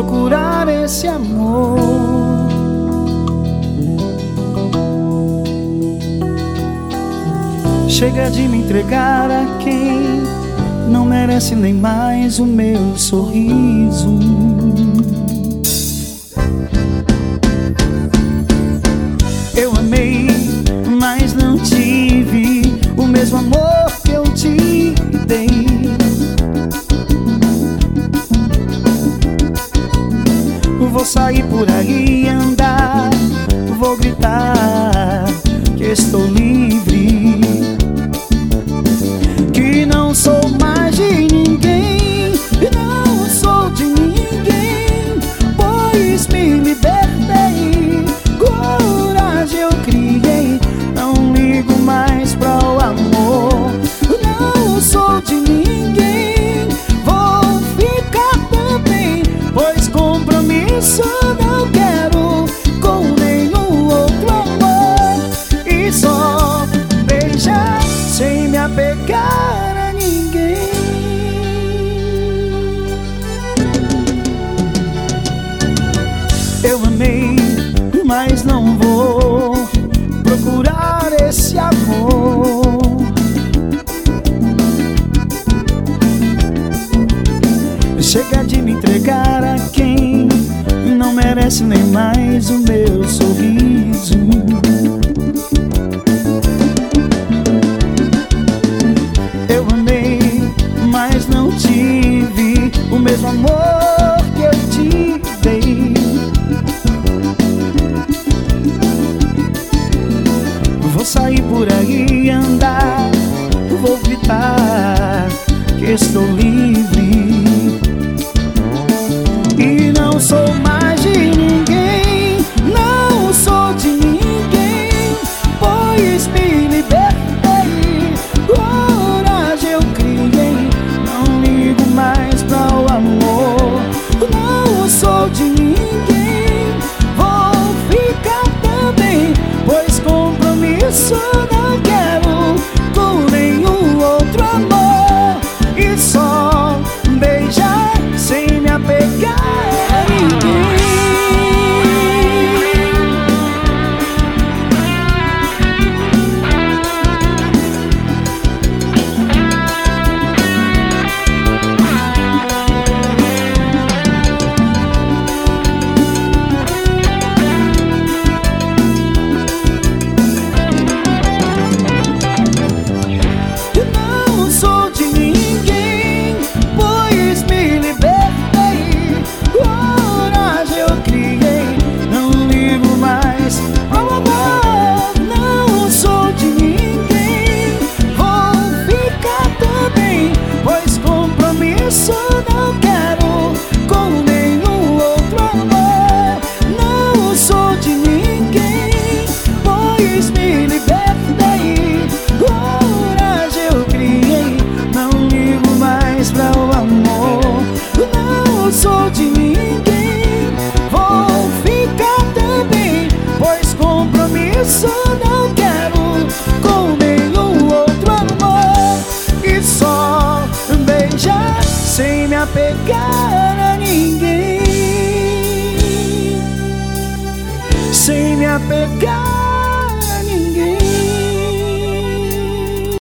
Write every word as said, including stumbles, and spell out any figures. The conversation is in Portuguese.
procurar esse amor. Chega de me entregar a quem não merece nem mais o meu sorriso. Eu amei, mas não tive o mesmo amor que eu te dei. Vou sair por aí andar, vou gritar que estou livre, que não sou mais de ninguém, não sou de ninguém, pois me libertei, coragem eu criei, não ligo mais pra o amor. Não sou de ninguém, vou ficar também, pois compromisso não quero com nenhum outro amor. E só beijar sem me apegar a ninguém. Eu amei, mas não vou procurar esse amor. Chega de me entregar a quem não merece nem mais o meu sorriso. Eu amei, mas não tive o mesmo amor que eu te dei. Vou sair por aí andar, vou gritar que estou livre, e não sou mais de ninguém, não sou de ninguém, pois me libertei, coragem eu criei, não ligo mais pra o amor. Não sou de ninguém, vou ficar também, pois compromisso não quero com nenhum outro amor. E só beijar sem me apegar a ninguém. Não sou de ninguém, pois me libertei, coragem eu criei, não ligo mais ao amor. Não sou de ninguém, vou ficar também, pois compromisso não quero com nenhum outro amor. Não sou de ninguém, pois me libertei, coragem eu criei, não ligo mais pra o amor. Não sou de ninguém, vou ficar também, pois compromisso não quero com nenhum outro amor. E só beijar sem me apegar a ninguém, sem me apegar